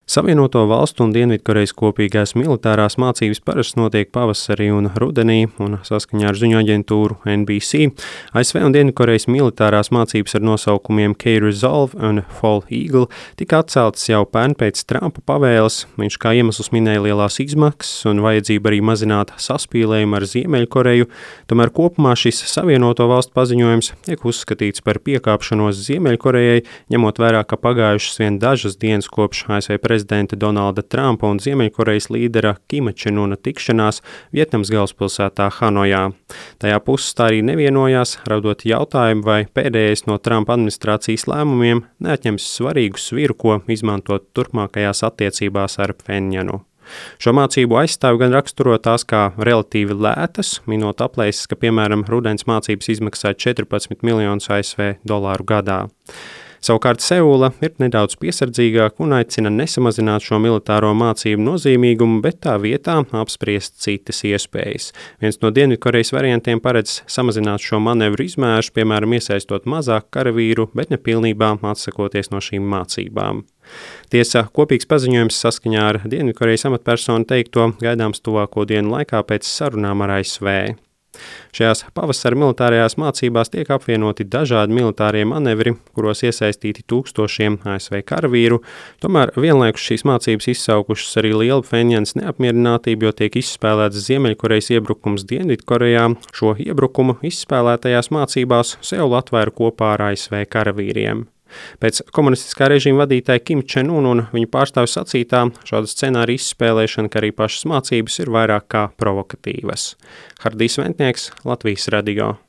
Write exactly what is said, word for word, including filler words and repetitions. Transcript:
Savienoto Valstu un Dienvidkorejas kopīgās militārās mācības parasti notiek pavasarī un rudenī, un saskaņā ar ziņu aģentūru N B C, A S V un Dienvidkorejas militārās mācības ar nosaukumiem K-Resolve un Fall Eagle tika atceltas jau pērn pēc Trumpa pavēles. Viņš kā iemeslus minēja lielās izmaksas un vajadzību arī mazināt saspīlējumu ar Ziemeļkoreju, tomēr kopumā šis Savienoto Valstu paziņojums tiek uzskatīts par piekāpšanos Ziemeļkorejai, ņemot vērā, ka pagājušas vien dažas dienas kopš A S V prezidenta Donalda Trumpa un Ziemeļkorejas līdera Kima Čenuna tikšanās Vietnamas galvaspilsētā Hanojā. Tajā puses tā arī nevienojās, radot jautājumu, vai pēdējais no Trumpa administrācijas lēmumiem neatņems svarīgu sviru, ko izmantot turpmākajās attiecībās ar Pjenjanu. Šo mācību aizstāv gan raksturo tās kā relatīvi lētas, minot aplēses, ka, piemēram, rudens mācības izmaksā četrpadsmit miljonus A S V dolāru gadā. Savukārt Seula ir nedaudz piesardzīgāka un aicina nesamazināt šo militāro mācību nozīmīgumu, bet tā vietā apspriest citas iespējas. Viens no Dienvidkorejas variantiem paredz samazināt šo manevru izmēru, piemēram, iesaistot mazāk karavīru, bet ne pilnībā atsakoties no šīm mācībām. Tiesa, kopīgs paziņojums saskaņā ar Dienvidkorejas amatpersonu teikto gaidāms tuvāko dienu laikā pēc sarunām ar A S V. Šajās pavasara militārajās mācībās tiek apvienoti dažādi militārie manevri, kuros iesaistīti tūkstošiem A S V karavīru, tomēr vienlaikus šīs mācības izsaukušas arī lielu Pjenjanas neapmierinātību, jo tiek izspēlēts Ziemeļkorejas iebrukums Dienvidkorejā. Šo iebrukumu izspēlētajās mācībās Seula atvēra kopā ar A S V karavīriem. Pēc komunistiskā režīma vadītāja Kima Čenuna un viņa pārstāvju sacītā, šāda scenārija izspēlēšana, kā arī pašas mācības, ir vairāk kā provokatīvas. Hardijs Ventnieks, Latvijas radio.